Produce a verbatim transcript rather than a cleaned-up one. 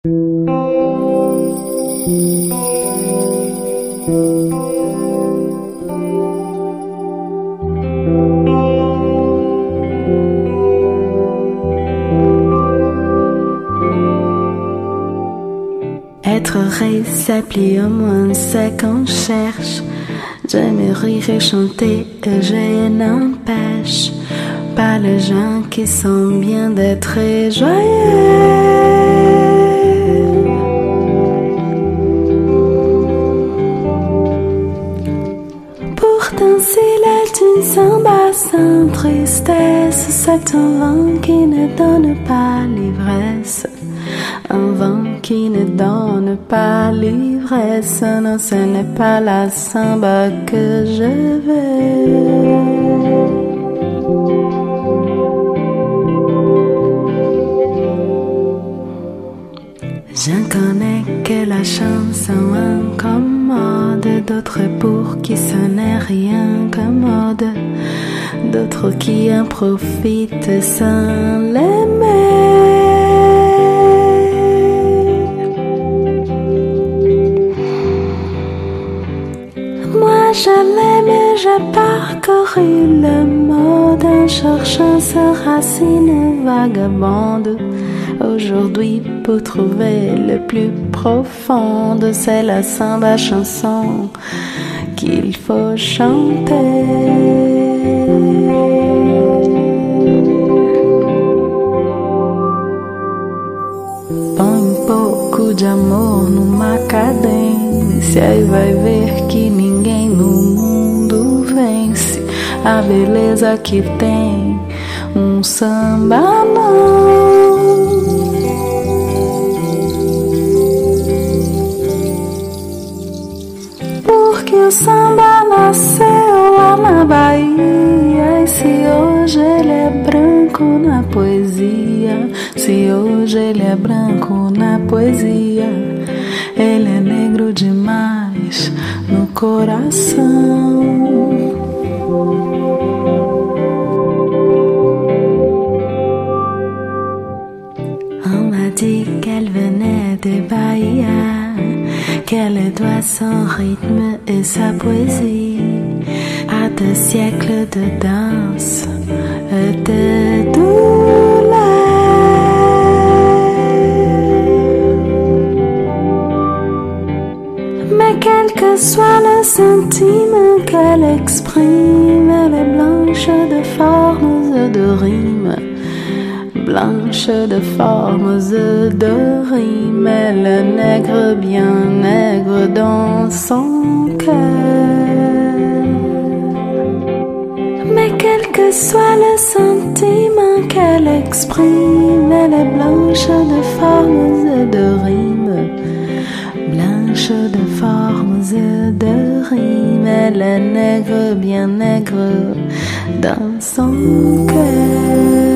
Être récepli au moins c'est qu'on cherche. J'aime rire et chanter et je n'empêche pas les gens qui sont bien d'être joyeux. Pourtant s'il est une samba sans tristesse, c'est un vent qui ne donne pas l'ivresse. Un vent qui ne donne pas l'ivresse. Non, ce n'est pas la samba que je veux. J'en connais que la chanson incommode, d'autres pour qui ce n'est rien commode, d'autres qui en profitent sans l'aimer. Je l'aime et j'ai parcouru le monde en cherchant ses racines vagabondes. Aujourd'hui, pour trouver le plus profond, c'est la samba chanson qu'il faut chanter. Põe um pouco de amor numa cadência e vai ver que ninguém no mundo vence a beleza que tem um samba não. Porque o samba nasceu lá na Bahia, e se hoje ele é branco na poesia, se hoje ele é branco na poesia, ele é negro demais no coração. On m'a dit qu'elle venait de Bahia, qu'elle doit son rythme et sa poésie à des siècles de danse et de douleur. Mais quel que soit le sentiment qu'elle exprime, elle est blanche de formes et de rimes, blanche de formes et de rimes, elle est nègre, bien nègre dans son cœur. Mais quel que soit le sentiment qu'elle exprime, elle est blanche de formes et de rimes, blanche de formes et de rimes, elle est nègre, bien nègre dans son cœur.